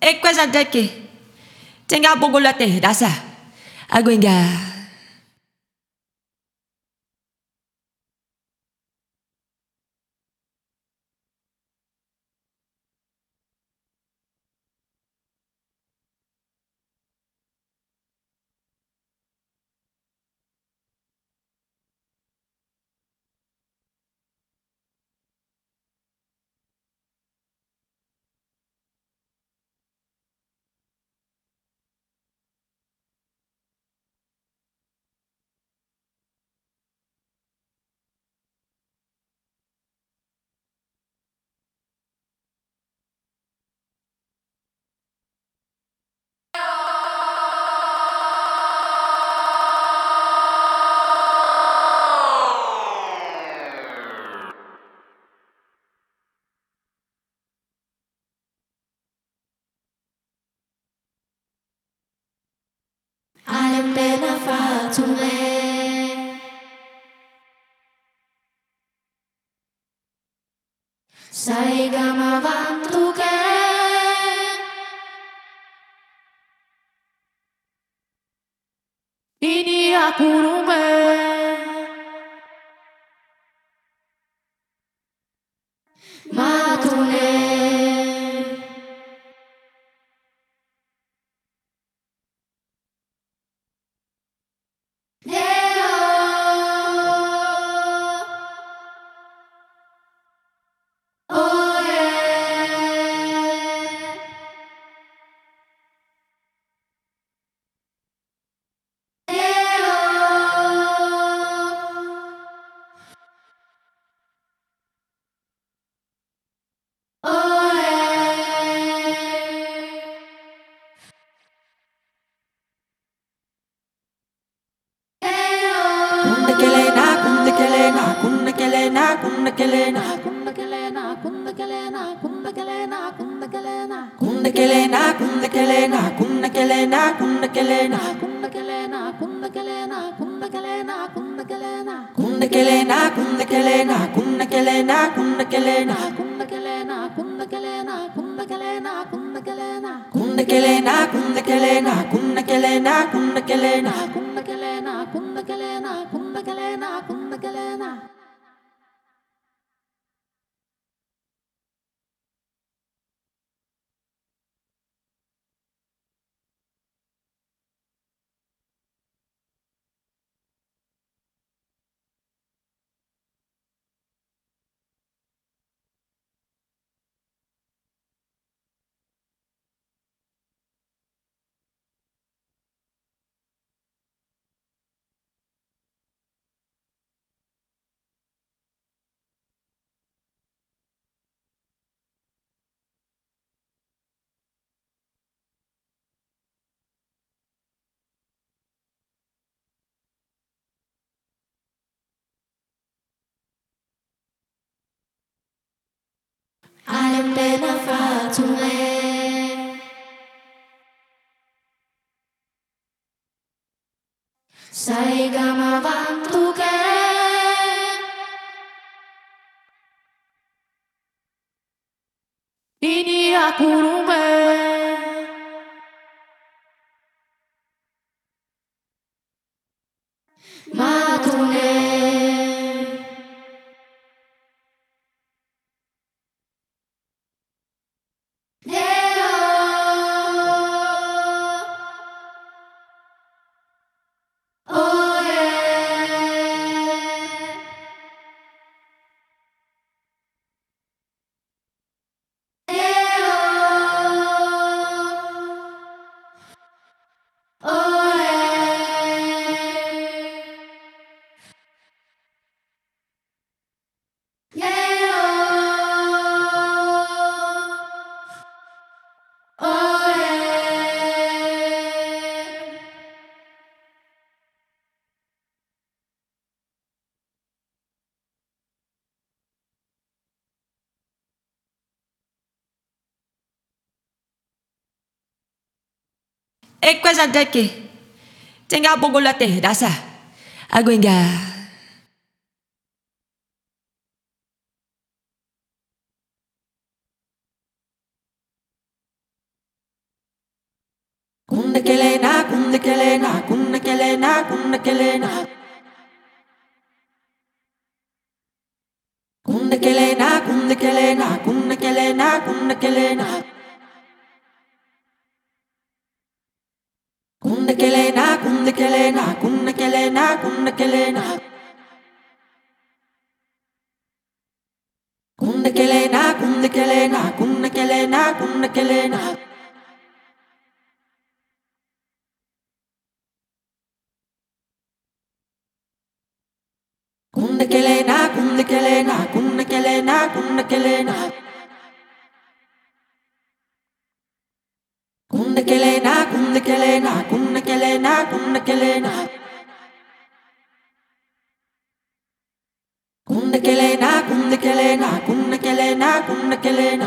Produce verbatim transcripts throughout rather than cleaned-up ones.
E questa daqui, tenga bogolate, dasa, aguinga. Appena fatto un me, sai che mi avanto che ini a curume, ma tu ne hai appena fatto un me, sai che mi avanto che ini a curume, ma tu ne E questa daqui, tenga bogolate, dasa, aguinga. Kundekelena, kundekelena, kundekelena, kundekelena. Kundekelena, kundekelena, kundekelena, kundekelena. Kundekelena, kundekelena, kundekelena, kundekelena. Kundekelena, kundekelena, kundekelena, kundekelena. Kundekelena, kundekelena, kundekelena, kundekelena. Kundekelena, kundekelena, kundekelena, kundekelena. Kundekelena, kundekelena, kundekelena, kundekelena.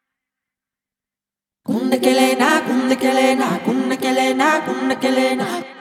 Kundekelena, kundekelena, kundekelena, kundekelena.